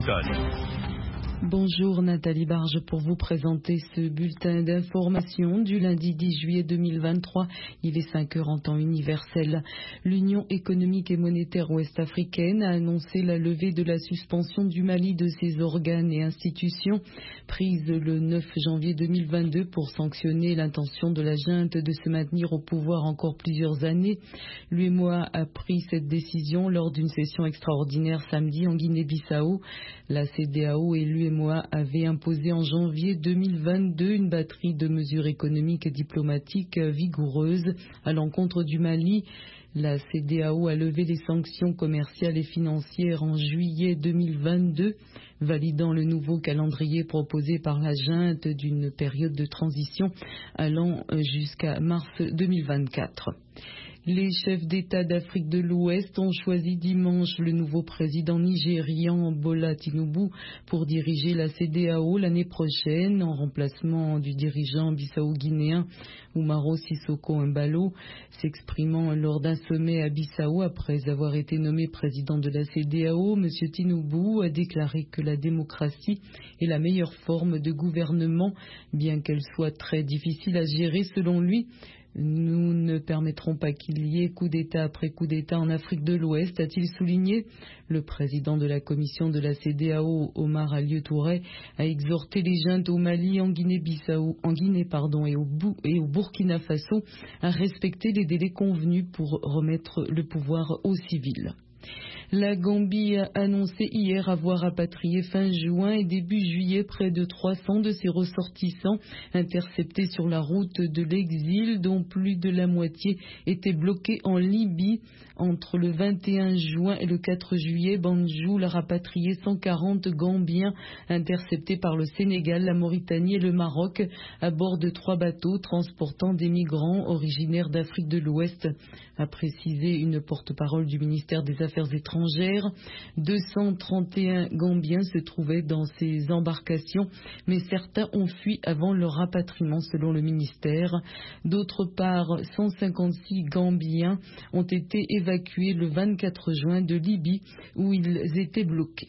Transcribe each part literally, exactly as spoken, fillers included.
Bonjour Nathalie Barge pour vous présenter ce bulletin d'information du lundi dix juillet deux mille vingt-trois. Il est cinq heures en temps universel. L'Union économique et monétaire ouest-africaine a annoncé la levée de la suspension du Mali de ses organes et institutions prise le neuf janvier deux mille vingt-deux pour sanctionner l'intention de la junte de se maintenir au pouvoir encore plusieurs années. L'U E M O A a pris cette décision lors d'une session extraordinaire samedi en Guinée-Bissau. La C E D E A O et l'U E M O A avait imposé en janvier deux mille vingt-deux une batterie de mesures économiques et diplomatiques vigoureuses à l'encontre du Mali. La C E D E A O a levé les sanctions commerciales et financières en juillet deux mille vingt-deux, validant le nouveau calendrier proposé par la junte d'une période de transition allant jusqu'à mars deux mille vingt-quatre. Les chefs d'État d'Afrique de l'Ouest ont choisi dimanche le nouveau président nigérian Bola Tinubu pour diriger la C E D E A O l'année prochaine en remplacement du dirigeant bissau-guinéen Umaro Sissoko Embalo. S'exprimant lors d'un sommet à Bissau après avoir été nommé président de la C E D E A O, M. Tinubu a déclaré que la démocratie est la meilleure forme de gouvernement, bien qu'elle soit très difficile à gérer selon lui. Nous ne permettrons pas qu'il y ait coup d'État après coup d'État en Afrique de l'Ouest, a-t-il souligné. Le président de la commission de la C E D E A O, Omar Alieu Touré, a exhorté les juntes au Mali, en Guinée-Bissau, en Guinée pardon, et, au Bou- et au Burkina Faso à respecter les délais convenus pour remettre le pouvoir aux civils. La Gambie a annoncé hier avoir rapatrié fin juin et début juillet près de trois cents de ses ressortissants interceptés sur la route de l'exil, dont plus de la moitié étaient bloqués en Libye. Entre le vingt et un juin et le quatre juillet, Banjul a rapatrié cent quarante Gambiens interceptés par le Sénégal, la Mauritanie et le Maroc à bord de trois bateaux transportant des migrants originaires d'Afrique de l'Ouest, a précisé une porte-parole du ministère des Affaires étrangères. deux cent trente et un Gambiens se trouvaient dans ces embarcations, mais certains ont fui avant leur rapatriement selon le ministère. D'autre part, cent cinquante-six Gambiens ont été évacués le vingt-quatre juin de Libye où ils étaient bloqués.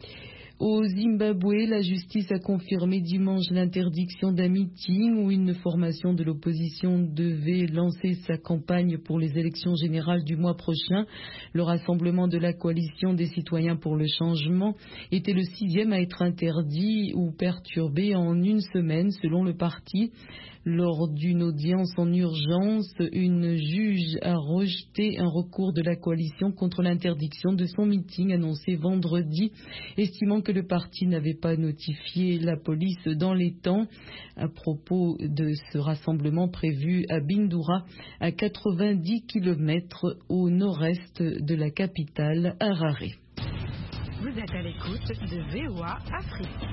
Au Zimbabwe, la justice a confirmé dimanche l'interdiction d'un meeting où une formation de l'opposition devait lancer sa campagne pour les élections générales du mois prochain. Le rassemblement de la coalition des citoyens pour le changement était le sixième à être interdit ou perturbé en une semaine selon le parti. Lors d'une audience en urgence, une juge a rejeté un recours de la coalition contre l'interdiction de son meeting annoncé vendredi, estimant que le parti n'avait pas notifié la police dans les temps à propos de ce rassemblement prévu à Bindura, à quatre-vingt-dix kilomètres au nord-est de la capitale, Harare. Vous êtes à l'écoute de V O A Afrique.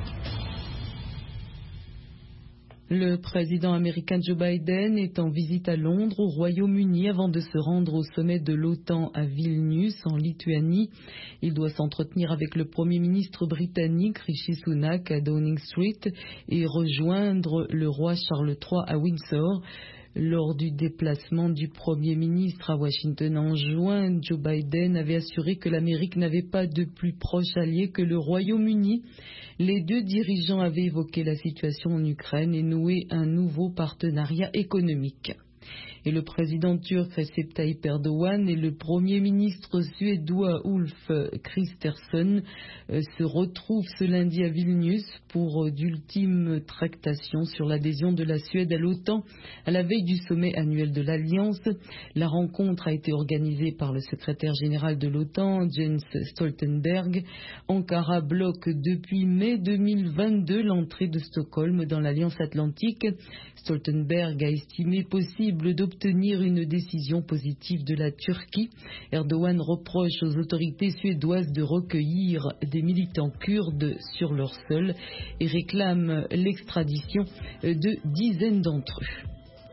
Le président américain Joe Biden est en visite à Londres, au Royaume-Uni, avant de se rendre au sommet de l'OTAN à Vilnius, en Lituanie. Il doit s'entretenir avec le Premier ministre britannique Rishi Sunak à Downing Street et rejoindre le roi Charles trois à Windsor. Lors du déplacement du Premier ministre à Washington en juin, Joe Biden avait assuré que l'Amérique n'avait pas de plus proche allié que le Royaume-Uni. Les deux dirigeants avaient évoqué la situation en Ukraine et noué un nouveau partenariat économique. Et le président turc Recep Tayyip Erdogan et le premier ministre suédois Ulf Kristersson se retrouvent ce lundi à Vilnius pour d'ultimes tractations sur l'adhésion de la Suède à l'OTAN à la veille du sommet annuel de l'Alliance. La rencontre a été organisée par le secrétaire général de l'OTAN, Jens Stoltenberg. Ankara bloque depuis mai deux mille vingt-deux l'entrée de Stockholm dans l'Alliance Atlantique. Stoltenberg a estimé possible d'obtenir une décision positive de la Turquie. Erdogan reproche aux autorités suédoises de recueillir des militants kurdes sur leur sol et réclame l'extradition de dizaines d'entre eux.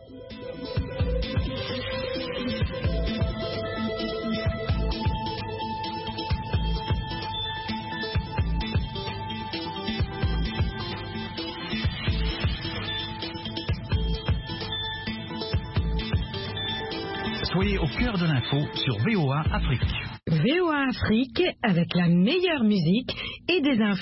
Soyez au cœur de l'info sur V O A Afrique. V O A Afrique avec la meilleure musique et des infos.